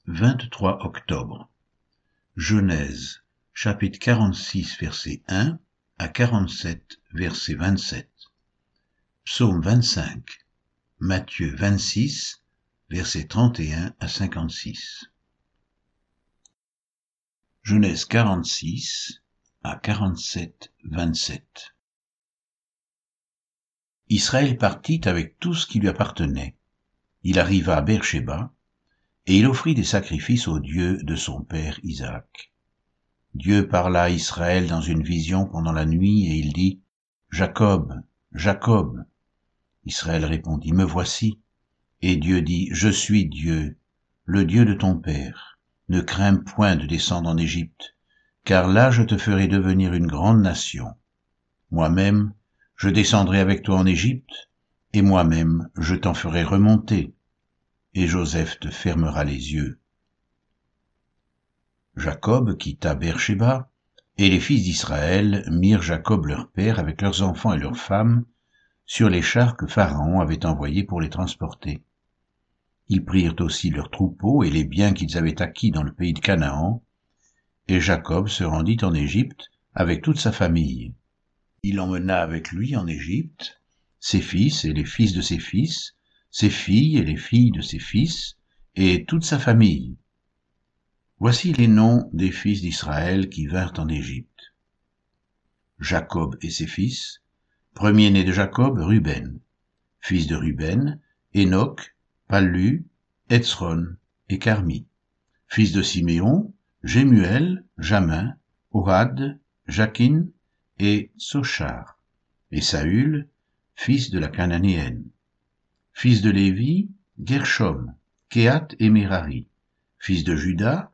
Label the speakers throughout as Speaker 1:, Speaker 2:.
Speaker 1: 23 octobre. Genèse, chapitre 46, verset 1 à 47, verset 27. Psaume 25. Matthieu 26, verset 31 à 56. Genèse 46 à 47, 27. Israël partit avec tout ce qui lui appartenait. Il arriva à Beer-shéba, et il offrit des sacrifices au Dieu de son père Isaac. Dieu parla à Israël dans une vision pendant la nuit, et il dit, « Jacob, Jacob !» Israël répondit, « Me voici. » Et Dieu dit, « Je suis Dieu, le Dieu de ton père. Ne crains point de descendre en Égypte, car là je te ferai devenir une grande nation. Moi-même, je descendrai avec toi en Égypte, et moi-même je t'en ferai remonter. Et Joseph te fermera les yeux. » Jacob quitta Beer-shéba, et les fils d'Israël mirent Jacob leur père avec leurs enfants et leurs femmes sur les chars que Pharaon avait envoyés pour les transporter. Ils prirent aussi leurs troupeaux et les biens qu'ils avaient acquis dans le pays de Canaan, et Jacob se rendit en Égypte avec toute sa famille. Il emmena avec lui en Égypte ses fils et les fils de ses fils, ses filles et les filles de ses fils, et toute sa famille. Voici les noms des fils d'Israël qui vinrent en Égypte. Jacob et ses fils. Premier-né de Jacob, Ruben. Fils de Ruben, Enoch, Pallu, Hetzron et Carmi. Fils de Siméon, Jémuel, Jamin, Ohad, Jakin et Sochar. Et Saül, fils de la Cananéenne. Fils de Lévi, Gershom, Kehat et Merari. Fils de Juda,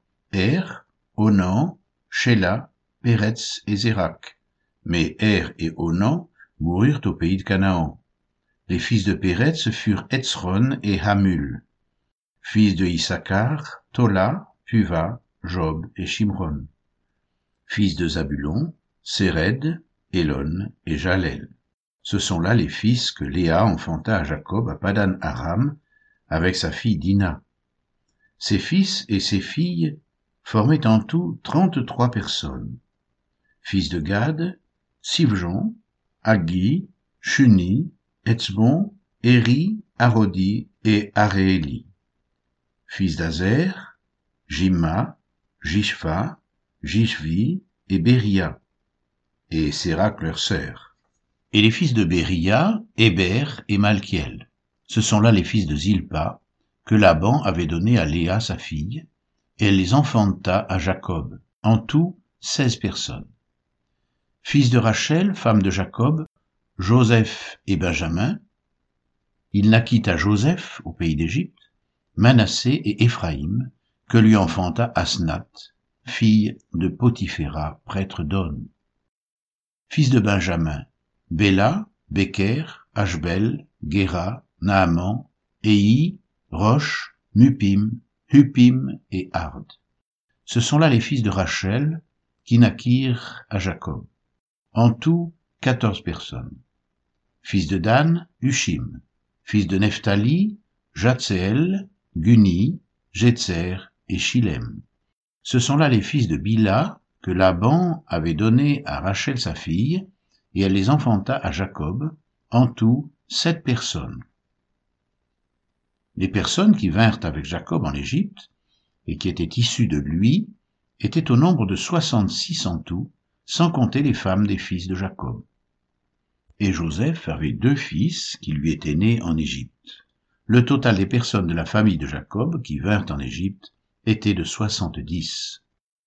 Speaker 1: Onan, Shéla, Péretz et Zérak. Mais et Onan moururent au pays de Canaan. Les fils de Péretz furent Hetzron et Hamul. Fils de Issachar, Tola, Puva, Job et Shimron. Fils de Zabulon, Séred, Élon et Jalel. Ce sont là les fils que Léa enfanta à Jacob à Padan Aram avec sa fille Dina. Ses fils et ses filles formaient en tout 33 personnes. Fils de Gad, Sivjon, Aggi, Shuni, Etzbon, Éri, Arodi et Arééli. Fils d'Azer, Jimma, Jishva, Jishvi et Béria, et Sérac leur sœur. Et les fils de Béria, Héber et Malkiel. Ce sont là les fils de Zilpa, que Laban avait donnés à Léa sa fille, et elle les enfanta à Jacob, en tout 16 personnes. Fils de Rachel, femme de Jacob, Joseph et Benjamin. Il naquit à Joseph, au pays d'Égypte, Manassé et Éphraïm, que lui enfanta Asnath, fille de Potiphéra, prêtre d'On. Fils de Benjamin, Béla, Béker, Ashbel, Géra, Naaman, Éhi, Roche, Mupim, Hupim et Ard. Ce sont là les fils de Rachel qui naquirent à Jacob. En tout, 14 personnes. Fils de Dan, Hushim. Fils de Nephtali, Jatseel, Guni, Jetzer et Shilem. Ce sont là les fils de Bila que Laban avait donnés à Rachel sa fille, et elle les enfanta à Jacob, en tout 7 personnes. Les personnes qui vinrent avec Jacob en Égypte, et qui étaient issues de lui, étaient au nombre de 66 en tout, sans compter les femmes des fils de Jacob. Et Joseph avait 2 fils qui lui étaient nés en Égypte. Le total des personnes de la famille de Jacob qui vinrent en Égypte était de 70.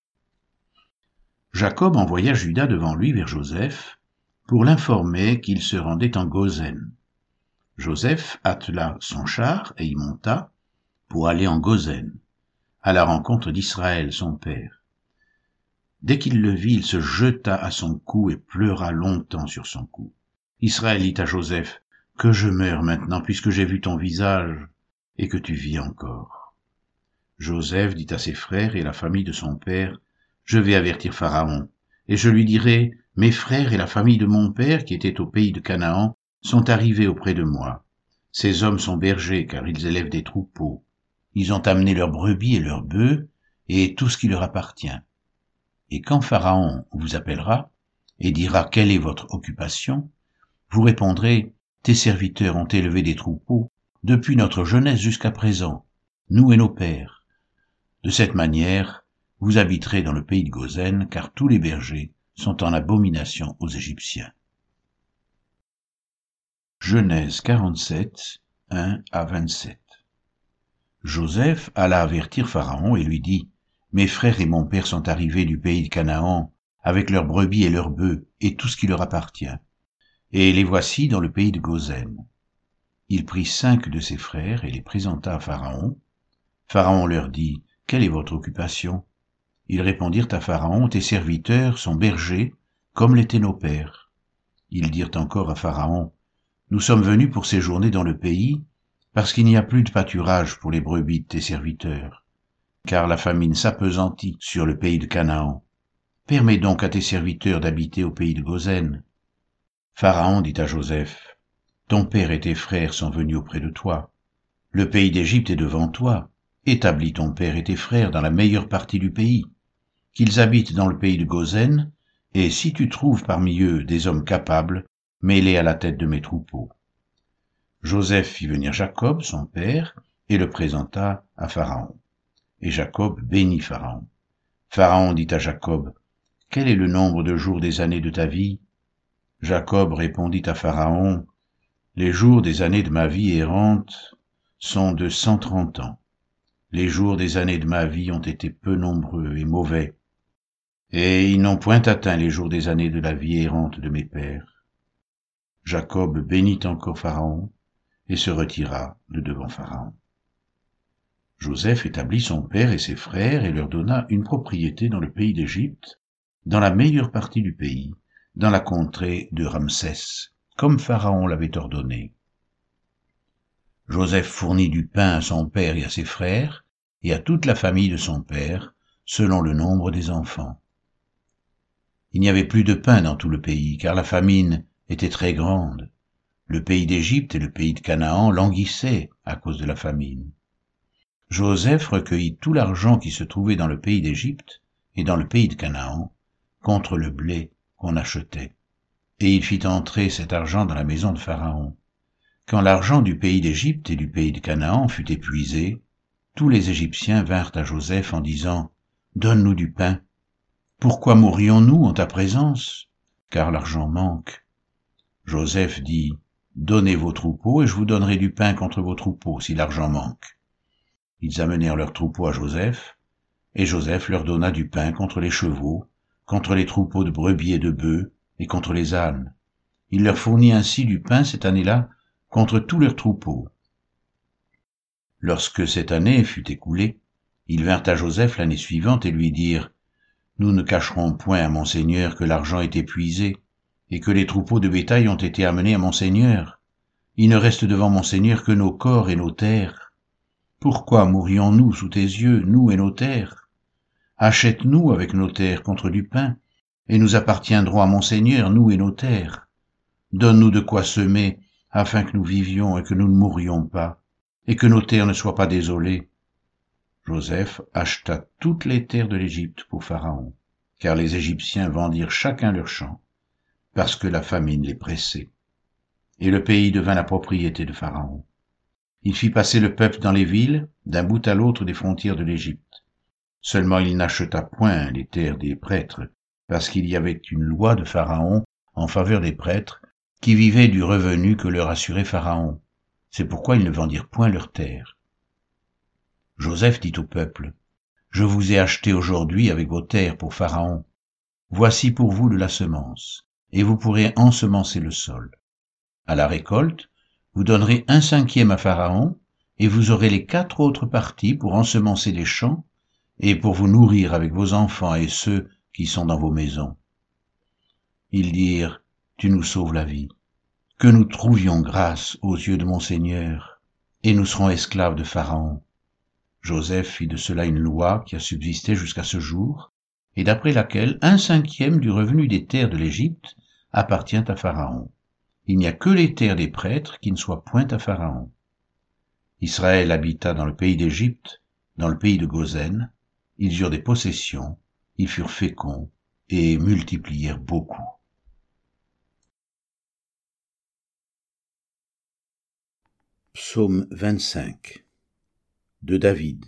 Speaker 1: Jacob envoya Juda devant lui vers Joseph pour l'informer qu'il se rendait en Gozen. Joseph attela son char et y monta pour aller en Gozen, à la rencontre d'Israël, son père. Dès qu'il le vit, il se jeta à son cou et pleura longtemps sur son cou. Israël dit à Joseph, « Que je meure maintenant, puisque j'ai vu ton visage, et que tu vis encore. » Joseph dit à ses frères et à la famille de son père, « Je vais avertir Pharaon, et je lui dirai, « Mes frères et la famille de mon père, qui étaient au pays de Canaan, sont arrivés auprès de moi. Ces hommes sont bergers, car ils élèvent des troupeaux. Ils ont amené leurs brebis et leurs bœufs, et tout ce qui leur appartient. Et quand Pharaon vous appellera, et dira quelle est votre occupation, vous répondrez, tes serviteurs ont élevé des troupeaux, depuis notre jeunesse jusqu'à présent, nous et nos pères. De cette manière, vous habiterez dans le pays de Goshen, car tous les bergers sont en abomination aux Égyptiens. Genèse 47, 1 à 27. Joseph alla avertir Pharaon et lui dit, « Mes frères et mon père sont arrivés du pays de Canaan, avec leurs brebis et leurs bœufs, et tout ce qui leur appartient. Et les voici dans le pays de Goshen. » Il prit 5 de ses frères et les présenta à Pharaon. Pharaon leur dit, « Quelle est votre occupation ?» Ils répondirent à Pharaon, « Tes serviteurs sont bergers, comme l'étaient nos pères. » Ils dirent encore à Pharaon, « Nous sommes venus pour séjourner dans le pays, parce qu'il n'y a plus de pâturage pour les brebis de tes serviteurs, car la famine s'appesantit sur le pays de Canaan. Permets donc à tes serviteurs d'habiter au pays de Goshen. » Pharaon dit à Joseph, « Ton père et tes frères sont venus auprès de toi. Le pays d'Égypte est devant toi. Établis ton père et tes frères dans la meilleure partie du pays, qu'ils habitent dans le pays de Goshen, et si tu trouves parmi eux des hommes capables, mets-les à la tête de mes troupeaux. » Joseph fit venir Jacob, son père, et le présenta à Pharaon. Et Jacob bénit Pharaon. Pharaon dit à Jacob, « Quel est le nombre de jours des années de ta vie ?» Jacob répondit à Pharaon, « Les jours des années de ma vie errante sont de 130 ans. Les jours des années de ma vie ont été peu nombreux et mauvais, et ils n'ont point atteint les jours des années de la vie errante de mes pères. » Jacob bénit encore Pharaon et se retira de devant Pharaon. Joseph établit son père et ses frères et leur donna une propriété dans le pays d'Égypte, dans la meilleure partie du pays, dans la contrée de Ramsès, comme Pharaon l'avait ordonné. Joseph fournit du pain à son père et à ses frères, et à toute la famille de son père, selon le nombre des enfants. Il n'y avait plus de pain dans tout le pays, car la famine était très grande. Le pays d'Égypte et le pays de Canaan languissaient à cause de la famine. Joseph recueillit tout l'argent qui se trouvait dans le pays d'Égypte et dans le pays de Canaan, contre le blé qu'on achetait. Et il fit entrer cet argent dans la maison de Pharaon. Quand l'argent du pays d'Égypte et du pays de Canaan fut épuisé, tous les Égyptiens vinrent à Joseph en disant, « Donne-nous du pain. Pourquoi mourrions-nous en ta présence? Car l'argent manque. » Joseph dit, « Donnez vos troupeaux et je vous donnerai du pain contre vos troupeaux si l'argent manque. » Ils amenèrent leurs troupeaux à Joseph, et Joseph leur donna du pain contre les chevaux, contre les troupeaux de brebis et de bœufs, et contre les ânes. Il leur fournit ainsi du pain cette année-là contre tous leurs troupeaux. Lorsque cette année fut écoulée, ils vinrent à Joseph l'année suivante et lui dirent, « Nous ne cacherons point à mon Seigneur que l'argent est épuisé, et que les troupeaux de bétail ont été amenés à mon Seigneur. Il ne reste devant mon Seigneur que nos corps et nos terres. Pourquoi mourrions-nous sous tes yeux, nous et nos terres? Achète-nous avec nos terres contre du pain, et nous appartiendrons à mon Seigneur, nous et nos terres. Donne-nous de quoi semer, afin que nous vivions et que nous ne mourions pas, et que nos terres ne soient pas désolées. » Joseph acheta toutes les terres de l'Égypte pour Pharaon, car les Égyptiens vendirent chacun leur champ, parce que la famine les pressait. Et le pays devint la propriété de Pharaon. Il fit passer le peuple dans les villes, d'un bout à l'autre des frontières de l'Égypte. Seulement il n'acheta point les terres des prêtres, parce qu'il y avait une loi de Pharaon en faveur des prêtres, qui vivaient du revenu que leur assurait Pharaon. C'est pourquoi ils ne vendirent point leurs terres. Joseph dit au peuple, « Je vous ai acheté aujourd'hui avec vos terres pour Pharaon. Voici pour vous de la semence, et vous pourrez ensemencer le sol. À la récolte, vous donnerez 1/5 à Pharaon, et vous aurez les 4 autres parties pour ensemencer les champs, et pour vous nourrir avec vos enfants et ceux qui sont dans vos maisons. » Ils dirent, « Tu nous sauves la vie. Que nous trouvions grâce aux yeux de mon Seigneur, et nous serons esclaves de Pharaon. » Joseph fit de cela une loi qui a subsisté jusqu'à ce jour, et d'après laquelle 1/5 du revenu des terres de l'Égypte appartient à Pharaon. Il n'y a que les terres des prêtres qui ne soient point à Pharaon. Israël habita dans le pays d'Égypte, dans le pays de Goshen. Ils eurent des possessions, ils furent féconds et multiplièrent beaucoup.
Speaker 2: Psaume 25 de David.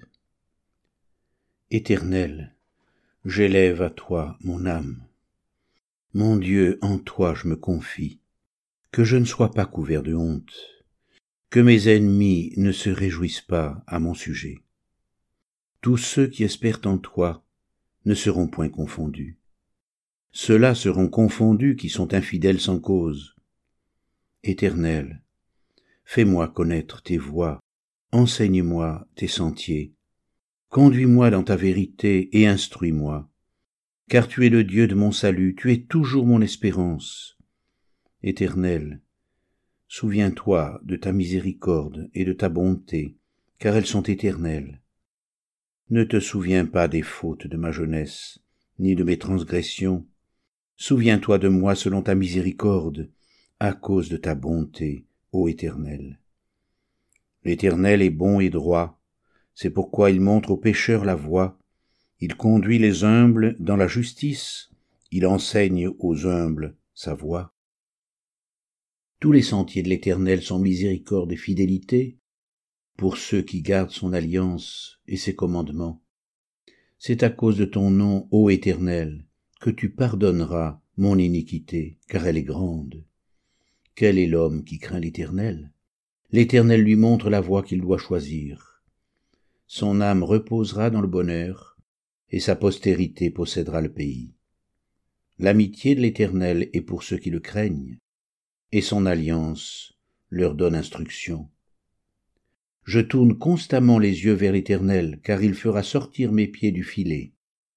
Speaker 2: Éternel, j'élève à toi mon âme. Mon Dieu, en toi je me confie, que je ne sois pas couvert de honte, que mes ennemis ne se réjouissent pas à mon sujet. Tous ceux qui espèrent en toi ne seront point confondus. Ceux-là seront confondus qui sont infidèles sans cause. Éternel, fais-moi connaître tes voies, enseigne-moi tes sentiers. Conduis-moi dans ta vérité et instruis-moi, car tu es le Dieu de mon salut, tu es toujours mon espérance. Éternel, souviens-toi de ta miséricorde et de ta bonté, car elles sont éternelles. Ne te souviens pas des fautes de ma jeunesse, ni de mes transgressions. Souviens-toi de moi selon ta miséricorde, à cause de ta bonté, ô Éternel. L'Éternel est bon et droit, c'est pourquoi il montre aux pécheurs la voie. Il conduit les humbles dans la justice, il enseigne aux humbles sa voie. Tous les sentiers de l'Éternel sont miséricorde et fidélité, pour ceux qui gardent son alliance et ses commandements. C'est à cause de ton nom, ô Éternel, que tu pardonneras mon iniquité, car elle est grande. Quel est l'homme qui craint l'Éternel? L'Éternel lui montre la voie qu'il doit choisir. Son âme reposera dans le bonheur, et sa postérité possédera le pays. L'amitié de l'Éternel est pour ceux qui le craignent, et son alliance leur donne instruction. Je tourne constamment les yeux vers l'Éternel, car il fera sortir mes pieds du filet.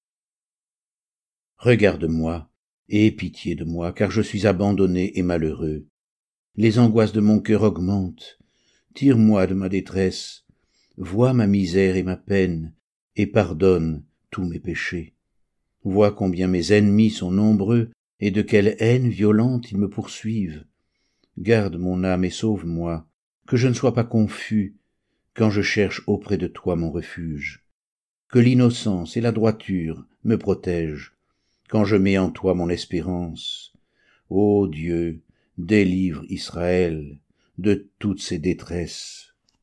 Speaker 2: Regarde-moi, et aie pitié de moi, car je suis abandonné et malheureux. Les angoisses de mon cœur augmentent. Tire-moi de ma détresse. Vois ma misère et ma peine, et pardonne tous mes péchés. Vois combien mes ennemis sont nombreux, et de quelle haine violente ils me poursuivent. Garde mon âme et sauve-moi, que je ne sois pas confus, quand je cherche auprès de toi mon refuge. Que l'innocence et la droiture me protègent, quand je mets en toi mon espérance. Ô Dieu, délivre Israël de toutes ses détresses.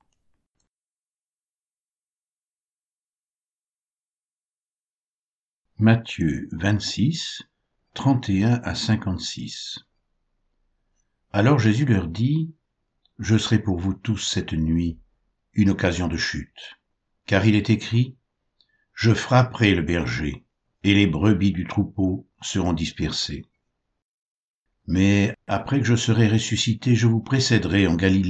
Speaker 1: Matthieu 26, 31 à 56. Alors Jésus leur dit, « Je serai pour vous tous cette nuit une occasion de chute, car il est écrit, « Je frapperai le berger, et les brebis du troupeau seront dispersées. Mais après que je serai ressuscité, je vous précéderai en Galilée. »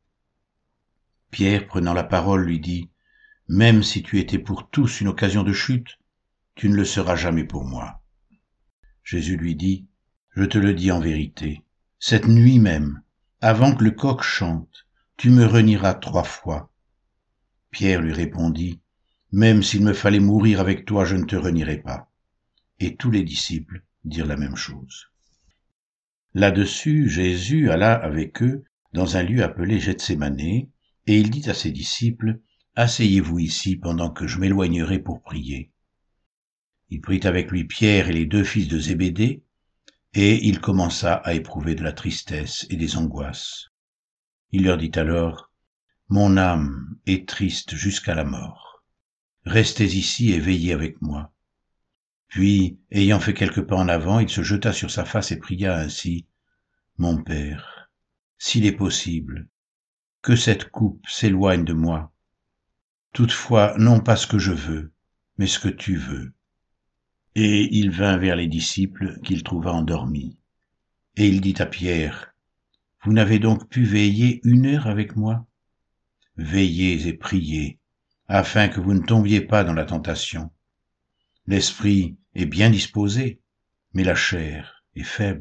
Speaker 1: Pierre, prenant la parole, lui dit, « Même si tu étais pour tous une occasion de chute, tu ne le seras jamais pour moi. » Jésus lui dit, « Je te le dis en vérité, cette nuit même, avant que le coq chante, tu me renieras 3 fois. » Pierre lui répondit, « Même s'il me fallait mourir avec toi, je ne te renierai pas. » Et tous les disciples dirent la même chose. Là-dessus, Jésus alla avec eux dans un lieu appelé Gethsémane, et il dit à ses disciples, « Asseyez-vous ici pendant que je m'éloignerai pour prier. » Il prit avec lui Pierre et les 2 fils de Zébédée, et il commença à éprouver de la tristesse et des angoisses. Il leur dit alors, « Mon âme est triste jusqu'à la mort. Restez ici et veillez avec moi. » Puis, ayant fait quelques pas en avant, il se jeta sur sa face et pria ainsi, « Mon Père, s'il est possible, que cette coupe s'éloigne de moi. Toutefois, non pas ce que je veux, mais ce que tu veux. » Et il vint vers les disciples qu'il trouva endormis. Et il dit à Pierre, « Vous n'avez donc pu veiller 1 heure avec moi? Veillez et priez, afin que vous ne tombiez pas dans la tentation. L'esprit est bien disposé, mais la chair est faible. »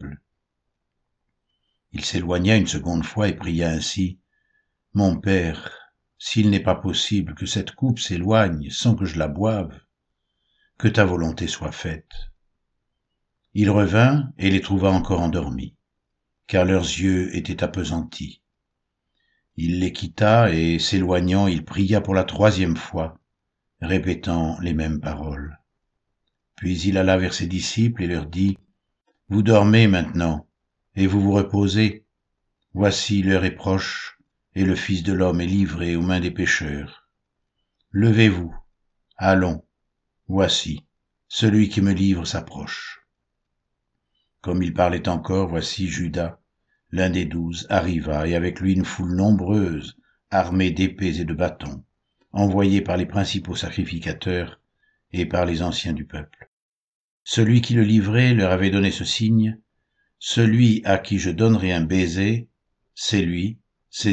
Speaker 1: Il s'éloigna une seconde fois et pria ainsi, « Mon Père, s'il n'est pas possible que cette coupe s'éloigne sans que je la boive, que ta volonté soit faite. » Il revint et les trouva encore endormis, car leurs yeux étaient appesantis. Il les quitta et, s'éloignant, il pria pour la 3e fois, répétant les mêmes paroles. Puis il alla vers ses disciples et leur dit, « Vous dormez maintenant, et vous vous reposez. Voici l'heure est proche, et le Fils de l'homme est livré aux mains des pécheurs. Levez-vous, allons, voici, celui qui me livre s'approche. » Comme il parlait encore, voici Judas, l'un des 12, arriva, et avec lui une foule nombreuse, armée d'épées et de bâtons, envoyée par les principaux sacrificateurs et par les anciens du peuple. Celui qui le livrait leur avait donné ce signe, « Celui à qui je donnerai un baiser, c'est lui, saisissez-le. »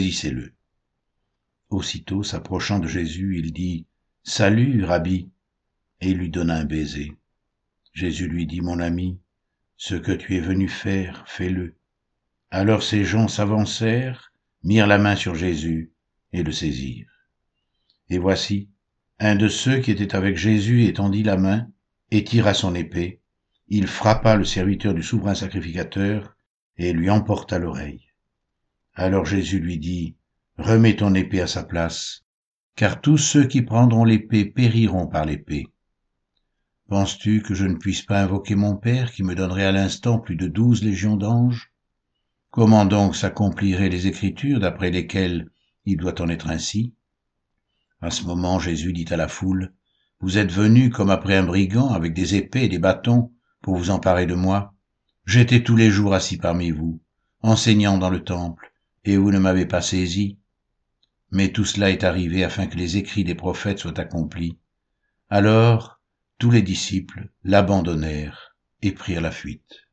Speaker 1: Aussitôt, s'approchant de Jésus, il dit, « Salut, Rabbi !» et il lui donna un baiser. Jésus lui dit, « Mon ami, ce que tu es venu faire, fais-le. » Alors ces gens s'avancèrent, mirent la main sur Jésus et le saisirent. Et voici, un de ceux qui étaient avec Jésus étendit la main et tira son épée. Il frappa le serviteur du souverain sacrificateur et lui emporta l'oreille. Alors Jésus lui dit, « Remets ton épée à sa place, car tous ceux qui prendront l'épée périront par l'épée. Penses-tu que je ne puisse pas invoquer mon Père qui me donnerait à l'instant plus de 12 légions d'anges? Comment donc s'accompliraient les Écritures d'après lesquelles il doit en être ainsi? » À ce moment, Jésus dit à la foule, « Vous êtes venus comme après un brigand avec des épées et des bâtons pour vous emparer de moi. J'étais tous les jours assis parmi vous, enseignant dans le temple, et vous ne m'avez pas saisi. Mais tout cela est arrivé afin que les écrits des prophètes soient accomplis. » Alors, tous les disciples l'abandonnèrent et prirent la fuite.